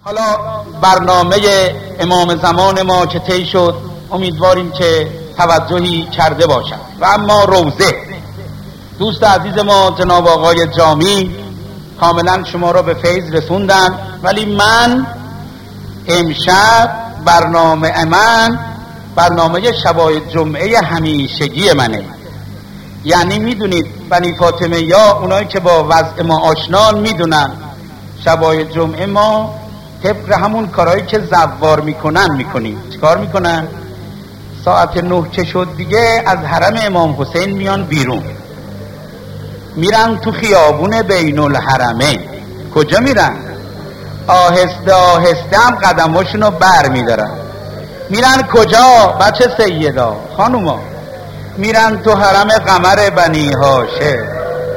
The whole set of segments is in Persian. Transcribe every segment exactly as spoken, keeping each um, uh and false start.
حالا برنامه امام زمان ما که طی شد امیدواریم که توجهی کرده باشد. و اما روزه، دوست عزیز ما جناب آقای جامی کاملا شما را به فیض رسوندن، ولی من امشب برنامه من برنامه شبای جمعه همیشگی منه. یعنی میدونید بنی فاطمه یا اونایی که با وضع ما آشنان میدونن شبای جمعه ما طبق همون کارهایی که زوار میکنن میکنیم. چیکار میکنن؟ ساعت نه که شد دیگه از حرم امام حسین میان بیرون، میرن تو خیابون بین الحرمین. کجا میرن؟ آهسته آهسته هم قدماشونو بر میدارن. میرن کجا بچه سیدا خانوما؟ میرن تو حرم قمر بنی هاشم.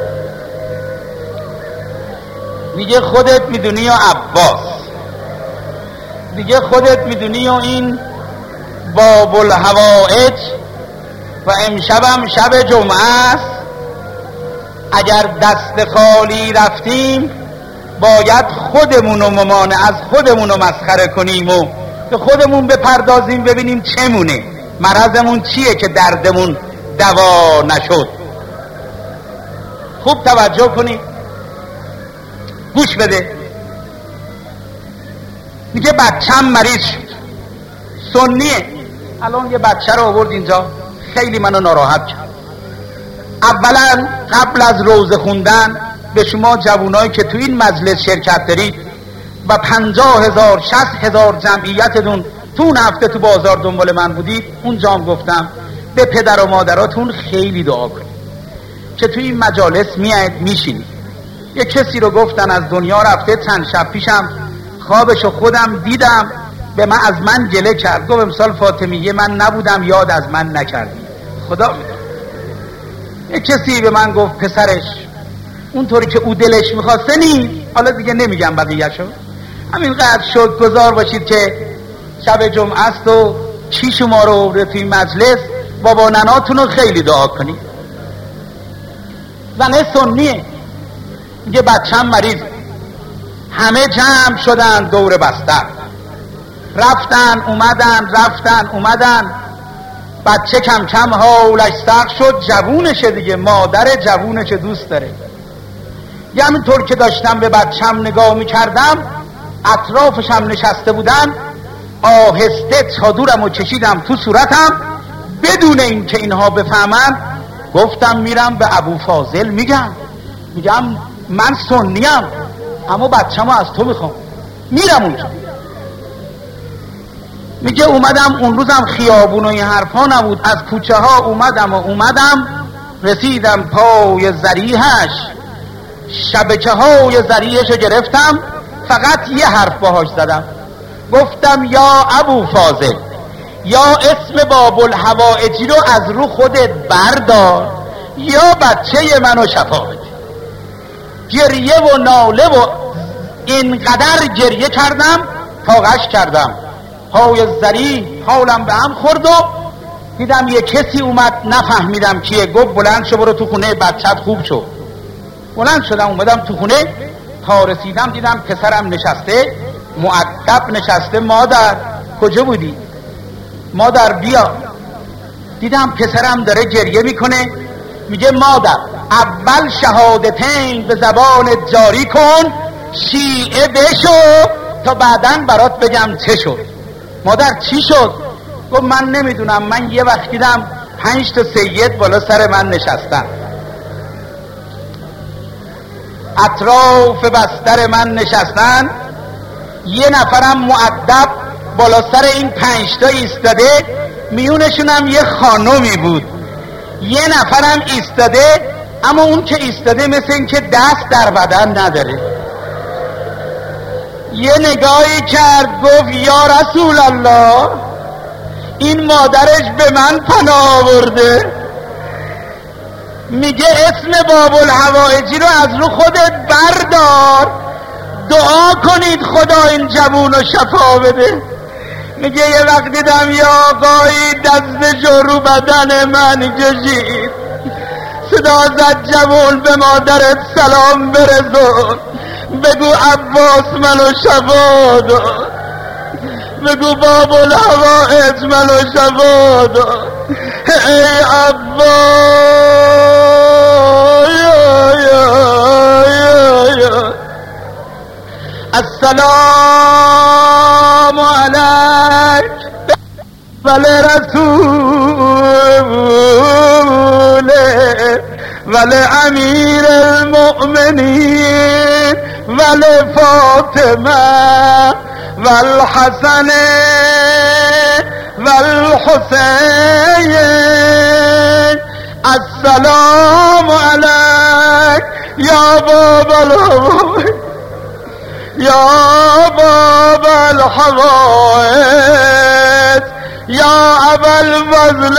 دیگه خودت میدونی یا عباس، دیگه خودت میدونی و این باب الحوائج. و امشبم شب جمعه است، اگر دست خالی رفتیم باید خودمونو ممانع از خودمونو مسخره کنیم و به خودمون بپردازیم ببینیم چمونه، مرضمون چیه که دردمون دوا نشد. خوب توجه کنید، گوش بده. میگه بچم مریض شد، سنیه. الان یه بچه رو آورد اینجا، خیلی منو ناراحت کرد. اولا قبل از روزه خوندن به شما جوانایی که تو این مجلس شرکت دارید و پنجاه هزار شصت هزار جمعیتتون تو اون هفته تو بازار دنبال من بودید، اونجا هم گفتم به پدر و مادراتون خیلی دعا کنید که تو این مجالس میاید میشینید. یه کسی رو گفتن از دنیا رفته، چند شب پیشم خوابشو خودم دیدم، به من از من گله کرد، گفت امسال فاطمیه من نبودم یاد از من نکردی. خدا میدونه. یه کسی به من گفت پسرش اونطوری که او دلش میخواسته نیست. حالا دیگه نمیگم بقیه‌شو، همینقدر شکرگزار باشید که شب جمعه است و چی شما رو آورده توی مجلس. بابا نناتون رو خیلی دعا کنید. زنه سنیه، میگه بچم مریض. همه جمع شدن دور بستر، رفتن اومدن رفتن اومدن. بچه کم کم حالش سخت شد، جوونشه دیگه، مادر جوونشه دوست داره. یه همینطور که داشتم به بچم نگاه میکردم، اطرافشم نشسته بودن، آهسته چادرمو کشیدم تو صورتم بدون این که اینها بفهمن. گفتم میرم به ابو فاضل میگم، میگم من سنیم اما بچه‌مو از تو میخوام. میرم اونجا. میگه اومدم اون روزم خیابون و این حرفا نبود، از کوچه ها اومدم و اومدم رسیدم پای ذریحش، شبکه های ذریحشو گرفتم، فقط یه حرف باهاش زدم، گفتم یا ابو فاضل، یا اسم باب الحوائجی رو از رو خودت بردار یا بچه منو شفا بده. گریه و ناله و اینقدر گریه کردم تا غش کردم. پای ذریح حالم به هم خورد و دیدم یه کسی اومد، نفهمیدم کیه. گفت بلند شو برو تو خونه بچت خوب شو. بلند شدم اومدم تو خونه، تا رسیدم دیدم پسرم نشسته مؤدب نشسته. مادر کجا بودی؟ مادر بیا. دیدم پسرم داره گریه میکنه. میگه مادر اول شهادتین به زبان جاری کن، شیعه بشو تا بعدن برات بگم چه شد. مادر چی شد؟ گفت من نمیدونم، من یه وقت دیدم پنج تا سید بالا سر من نشستن، اطراف بستر من نشستن، یه نفرم مؤدب بالا سر این پنج تا ایستاده، میونشونم یه خانومی بود. یه نفرم ایستاده اما اون که ایستاده مثل این که دست در بدن نداره. یه نگاهی کرد گفت یا رسول الله، این مادرش به من پناه آورده. میگه اسم باب الحوائجی رو از رو خودت بردار، دعا کنید خدا این جوون رو شفا بده. میگه یه وقت دیدم یا آقایی دستش رو بدن من کشید، صدا زد جوون به مادرت سلام برسون. بگو عباس منو شفا داد، بگو باب الحوائج منو شفا داد. ای عباس یا یا یا یا السلام علیک ولی رسول ولی امیر المؤمنین ولی فاطمه والحسن والحسین السلام علیک یا باب الحوائج یا باب الحوائج یا ابا الفضل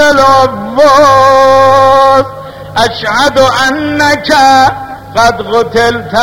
العباس اشهد انک قد قتلت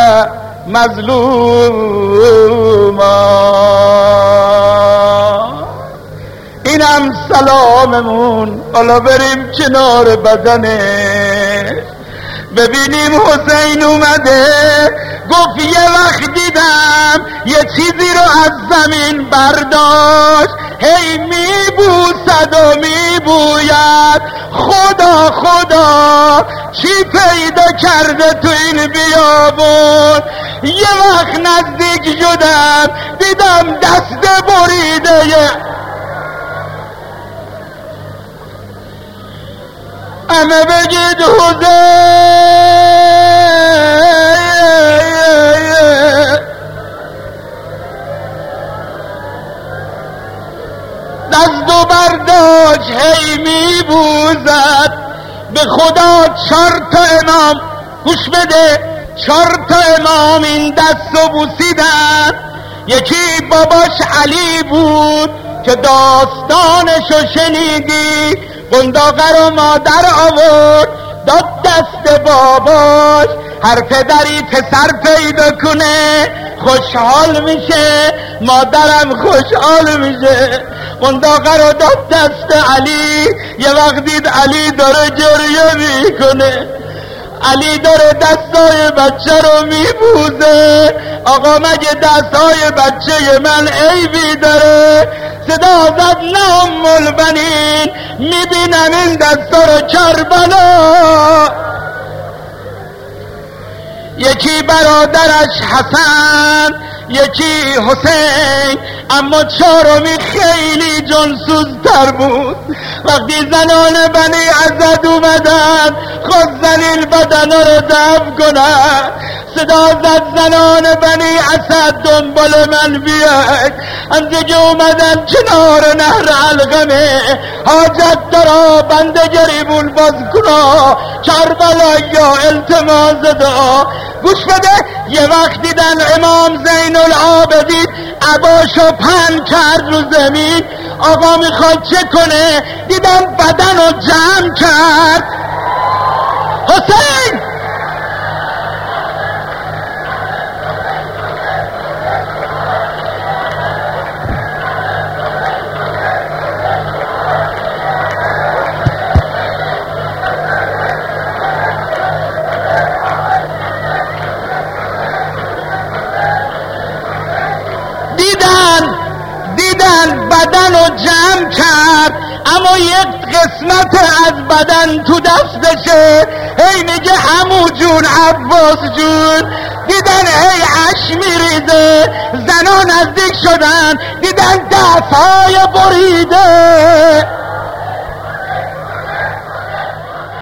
مظلوما. اینم سلاممون. حالا بریم کنار بدنه ببینیم حسین اومده. گفت یه وقت دیدم یه چیزی رو از زمین برداشت، هی میبوسد و میبوید خدا خدا چی پیدا کرده تو این بیابون. یه وقت نزدیک شدم دیدم دست بریده همه بگید حسین. دست و برداشت هی میبوزد. به خدا چهار تا امام گوش بده، چهار تا امام این دست رو بوسیدن. یکی باباش علی بود که داستانشو شنیدی، قنداقه رو مادر آورد داد دست باباش. هر پدری پسر پیدا کنه خوشحال میشه، مادرم خوشحال میشه. قنداقه رو داد دست علی. یه وقت دید علی داره گریه میکنه، علی داره دستای بچه رو میبوزه. آقا مگه دستای بچه من عیبی داره؟ صدا زد نه ام البنین، میبینم این دستا رو کربلا. یکی برادرش حسن، یکی حسین، اما چهارمی خیلی جانسوزتر بود. وقتی زنان بنی اسد اومدن خواست ذلیل بدنا رو دفن کنن، صدا زد زنان بنی اسد دنبال من بیاید. از دیگه اومدن کنار نهر علقمه، حاجت دارا بنده گریبون باز کنا، کربلا یا التماس دا. گوش بده، یه وقت دیدن امام زین العابدین عباشو پهن کرد رو زمین. آقا میخواد چه کنه؟ دیدن بدن رو جمع کرد. حسین بدن رو جمع کرد، اما یک قسمت از بدن تو دستشه. هی میگه همو جون عباس جون. دیدن هی اش میریزه. زنان نزدیک شدن دیدن دستهای بریده.